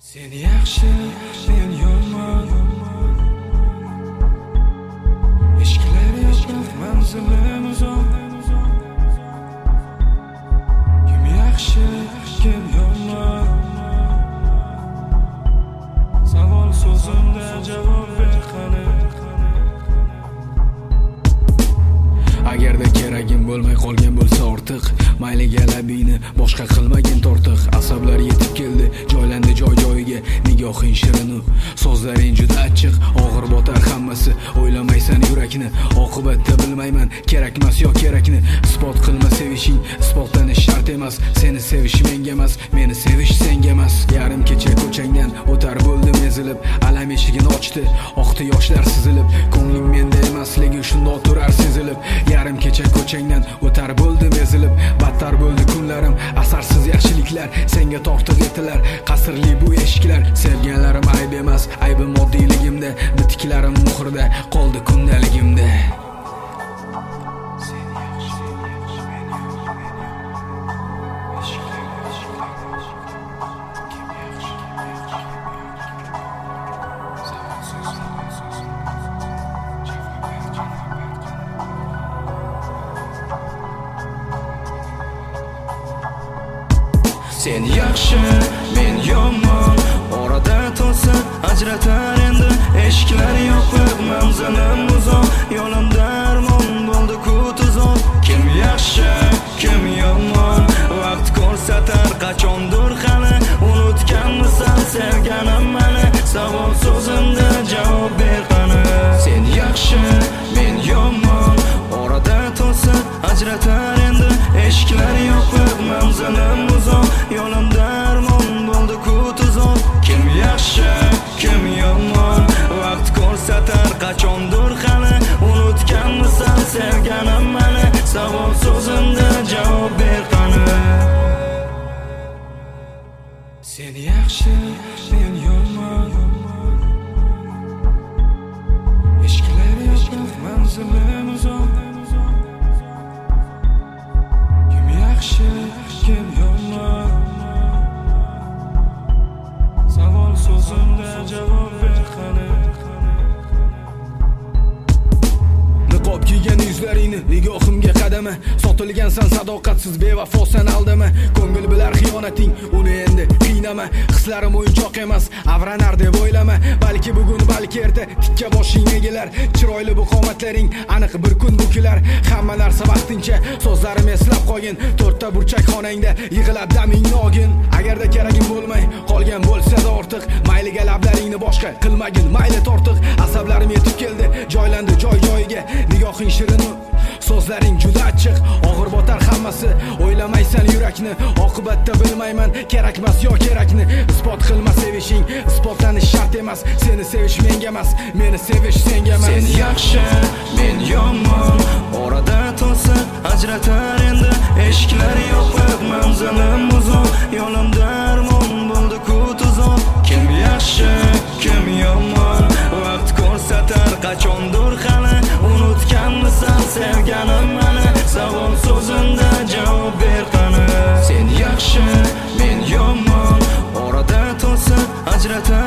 Sen yaxshi, men yomon. Eshiklar yopiq, manzilim uzoq. Kim yaxshi, kim yomon? Savol so'zimda javob ber qani. Agarda keragim bo'lmay qolgan bo'lsa ortiq, mayliga labingni boshqa qilmagin tortiq. Asablar yetib keldi, joylandi joy-joyiga. Nigohing shirin, so'zlaring juda achchiq, og'ir botar hammasi. O'ylamaysan yurakni, oqibatda bilmayman kerakmas yo kerakni. Isbot qilma sevishing, isbotlanish shart emas. Seni sevish menga emas, meni sevish senga emas. Yarim kecha ko'changdan o'tar bo'ldim ezilib, alam eshigini ochdi, oqdi yoshlar sizilib. Ko'nglim menda emasligi shundoq turar sezilib. Yarim kecha ko'changdan o'tar bo'ldim ezilib, battar bo'ldi kunlarim, asarsiz yaxshiliklar senga tortiq etilar. Qasrli bu eshiklar, sevganlarim ayb emas, aybim moddiyligimda, bitiklarim muhrda qoldi kundaligimda. Sen yaxshi, men yomon. Orada to'sa ajratar endi. Eshiklar yopiq, manzilim uzoq. Yo'lim darmon bo'ldi tuzoq. Kim yaxshi, kim yomon? Vaqt ko'rsatar qachondir hali. Unutganmisan sevganim mani? Savol so'zimda javob ber qani. Sen yaxshi, men yomon. Orada to'sa ajratar endi. Eshiklar yopiq, manzilim uzoq. Yo'lim darmon bo'ldi tuzoq. Kim yaxshi, kim yomon? Vaqt ko'rsatar qachondir hali. Unutganmisan sevganim mani? Savol so'zimda javob ber qani. Sen yaxshi, men yomon. Eshiklar yopiq, manzilim uzoq. Kim yaxshi, kim yomon? Savol so'zimda javob ber qani. Niqob kiygan yuzlaringni nigohimga qadama. Sotilgansan sadoqatsiz, bevafosan aldama. Ko'ngil bilar xiyonating, uni endi qiynama. Hislarim o'yinchoq emas, avranar deb o'ylama. Balki bugun, balki erta tikka boshing egilar. Chiroyli bu qomatlaring aniq bir kun bukilar. Hamma narsa vaqtincha, so'zlarim eslab qolgin. To'rtta burchak xonangda yig'ilib daming nogin. Agarda keragim bo'lmay qolgan bo'lsa-da ortiq, mayliga lablaringni boshqa qilmagin, mayli tortiq. Asablarim yetib keldi, joylandi joy-joyiga. Nigohing shirin, so'zlaring juda achchiq, og'ir botar hammasi. O'ylamaysan yurakni, oqibatda bilmayman kerakmas yo kerakni. Isbot qilma sevishing, isbotlanish shart emas. Seni sevish menga emas, meni sevish senga emas. Sen yaxshi, men yomon. Orada to'sa ajratar endi. Eshiklar yopiq, manzilim uzoq. Yo'lim darmon bo'ldi tuzoq. Kim yaxshi, kim yomon? Vaqt ko'rsatar qachondir hali. Unutganmisan sevganim mani? Savol so'zimda javob ber qani. Sen yaxshi, men yomon. Orada to'sa ajratar